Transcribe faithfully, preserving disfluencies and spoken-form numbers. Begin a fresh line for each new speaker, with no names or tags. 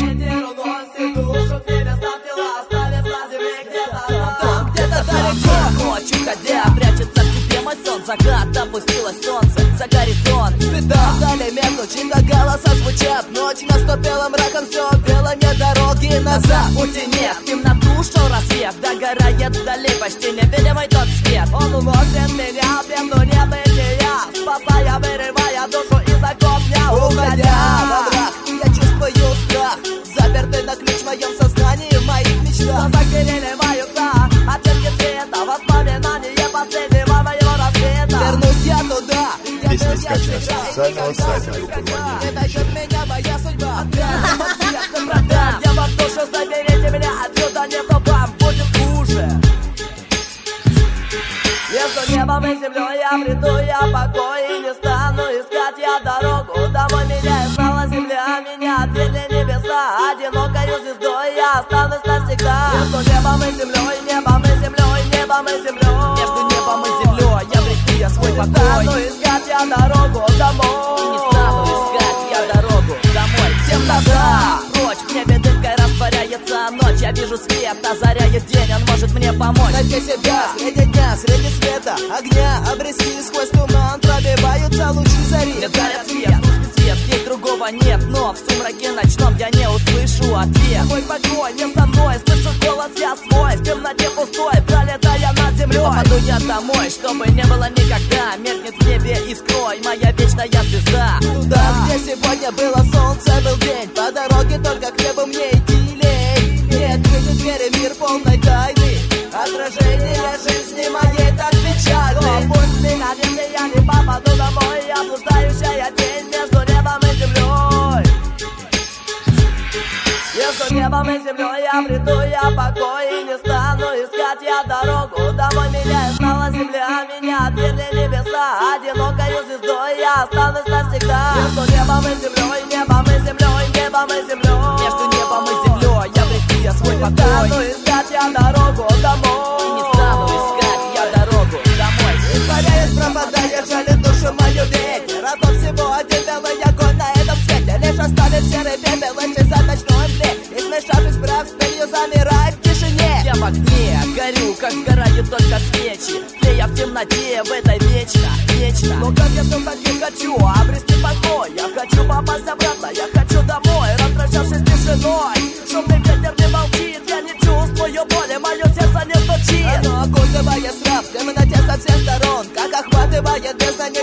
ветер уносит душу к небесам, тела оставив на земле где-то там, где-то далеко.
Ночью ходя, прячется в тебе мой сон. Закат, опустилось солнце за горизонт.
Цвета стали меркнуть, чьи-то голоса звучат. Ночь наступила, мраком все бело, нет дороги назад.
Пути нет, в темноту шел рассвет. Догорает вдали почти невидимый тот свет.
Он уносит меня в пену небытия, спасая, вырывая душу из оков дня.
Уходя во враг, я чувствую страх, запертый на ключ в моем сознании, в моих мечтах.
Глаза переливаются оттенки цвета, воспоминания последнего моего рассвета.
Вернусь я туда, где
Песня
был я
скачана с
всегда.
официального сайта группы
Не найдет меня моя судьба.
Сердце продам, я вам душу, заберите меня отсюда, не то вам будет хуже. Между небом и землей я приду, я покой и не стану искать я дорогу домой. Меня искала земля, меня отвели небеса, одинокою звездой я останусь навсегда. Между небом и землей, небом и землей, небом и землей.
Между небом и землей я обрету я свой покой.
Стану искать я дорогу домой.
И не стану искать я дорогу домой. Темнота, прочь, в небе дымкой растворяется ночь. Я вижу свет, озаряет день, он может мне помочь.
Найти себя среди дня, среди света, огня, обрести сквозь туман, пробиваются лучи зари.
Мне дарят свет, узкий свет, здесь другого нет. Но в сумраке ночном я не услышу ответ.
Мой покой не со мной, слышу голос я свой. В темноте пустой, пролетая над землей.
Попаду я домой, чтобы не было никогда. Меркнет в небе искрой моя вечная звезда.
Туда, где сегодня было солнце, был день. По дороге только к небу мне идти лень. Не открыты двери, мир полной тайны. Отражение жизни моей так печальной.
Но пусть меня нет, и я не попаду домой. Я блуждающая тень между небом и землей. Между небом и землей я приду, я покой и не стану искать я дорогу домой. Меня искала земля, меня отвели небеса, одинокою звездой я останусь навсегда. Между небом и землей, небом и землей, небом и землей.
Между небом и землей я обрету я свой
Не
покой.
стану искать я дорогу домой.
И не стану искать я дорогу домой.
Испаряясь, пропадая, жалит душу мою ветер. А то всего один белый огонь на этом свете. Лишь оставит серый пепел, исчезает ночной мгле. И смешавшись прах с пылью, замирает в тишине.
Я в огне горю, как сгорают только свечи. Тлея в темноте, в этой вечно, вечно.
Но как я все так